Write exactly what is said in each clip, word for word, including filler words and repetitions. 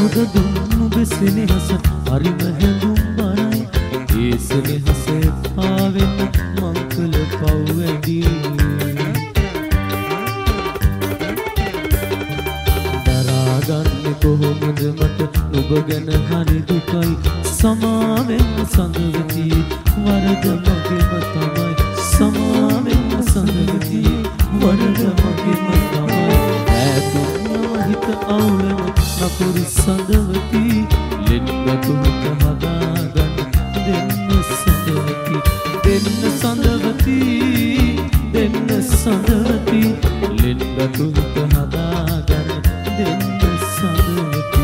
උද දුන්නු බෙසෙනෙහස හරිම හැඳුම් බරයි ඒ සෙනෙහසේ පාවෙන්න මං කළ පව් වැඩි දරාගන්නේ කොහොමද මට ඔබ ගැන හරි දුකයි සමාවෙන්න සඳවති වරද මගේම තමයි සමාවෙන්න සඳවති වරද මගේම තමයි ඈතුන්නම හිත අවුලන නපුරු සඳවති ලෙන්ගතුමක හදාගන්න දෙන්න සඳවති දෙන්න සඳවති දෙන්න සඳවති ලෙන්ගතුමක හදාගන්න දෙන්න සඳවති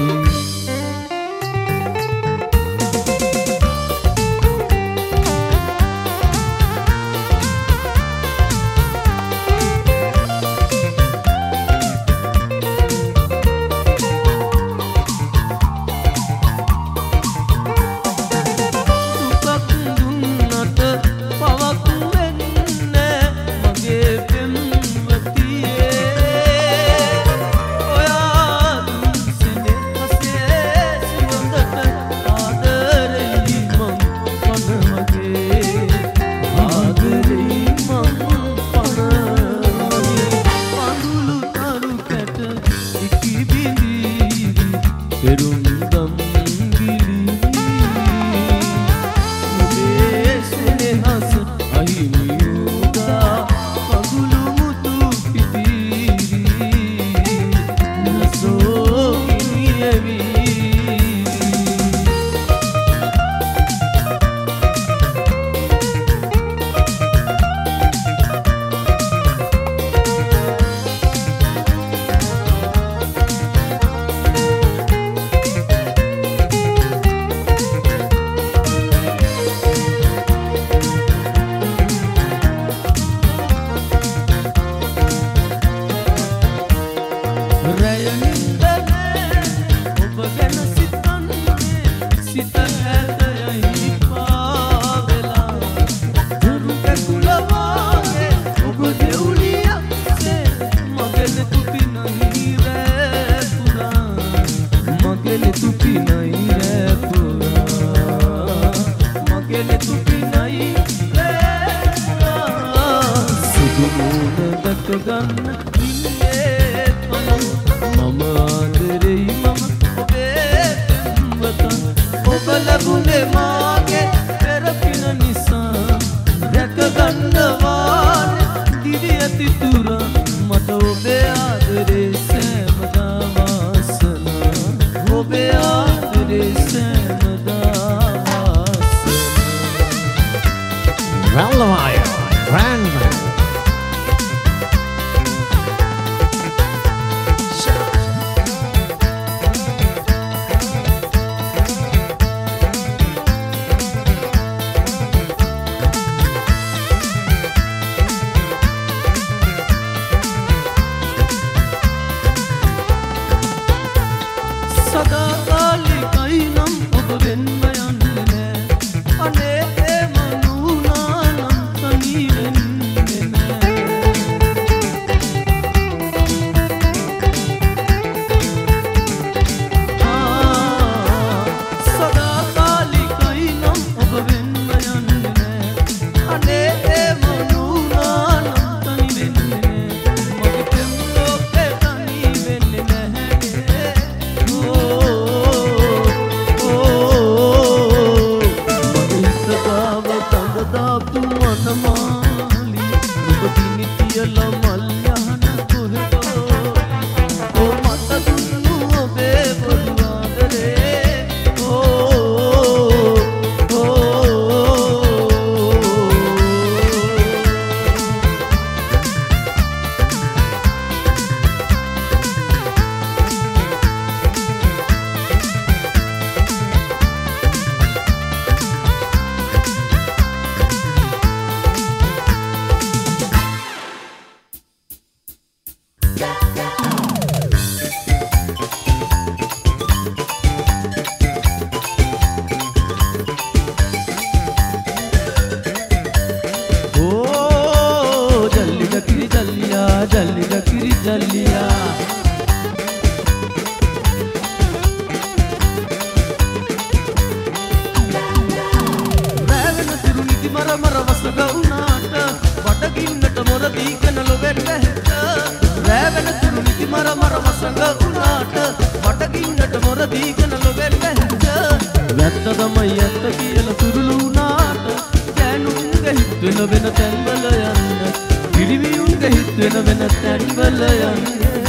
දීගෙන ලොවෙට හිට රෑ වෙන තුරු නිදි මර මර මසඟ උනාට වටකින්නට මොර දීගෙන ලොවෙට හිට වැත්ත තමයි ඇත්ත කියලා තුරුළු උනාට ගෑනුන්ගේ හිත වෙන වෙන තැන්වල යන්න පිරිවියුන්ගේ හිත වෙන වෙන තැන්වල යන්න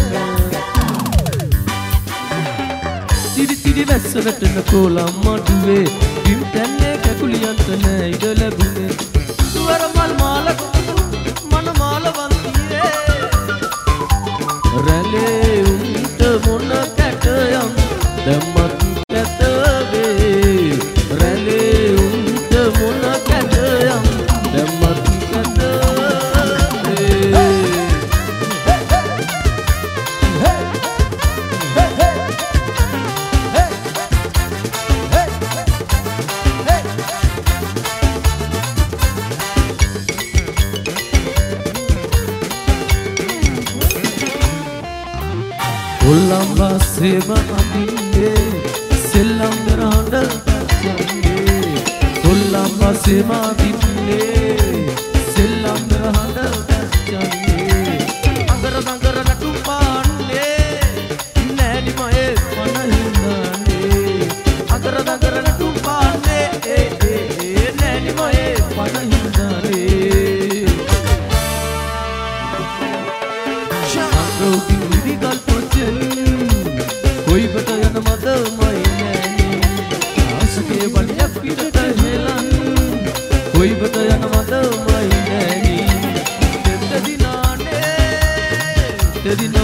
සිරි සිරි වැස්ස වැටෙන කොළම් මඩුවේ බිම් තැන්නේ කැකුලියන්ට නෑ ඉඩ ලැබුණේ සුවර මල් මාලක මන මාල වන්දියේ රැළේ උන්ට මොන කැටයම් දැම්මත් කැත වේ රැළේ උන්ට මොන කැටයම් දැම්මත් කැත වේ Ulambasema adinde selam beranda jande Ulambasema adinde selam beranda jande Angara angara natu paanne nani mae panahindane Angara angara natu paanne nani mae panahindane Shango diri gal कोई बताया न मद मायने आसके बलिया फिरता हेलन कोई बताया न मद मायने तेरी नाने तेरी